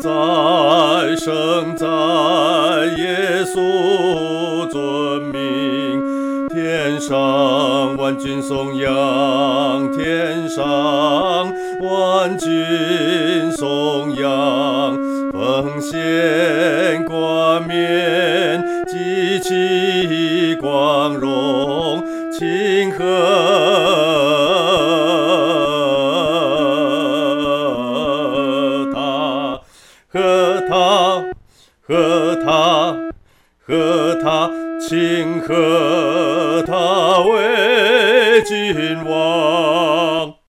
在生在耶稣尊名，天上万军颂扬，天上万军颂扬，奉献冠冕，极其光荣，庆庆贺他为君王。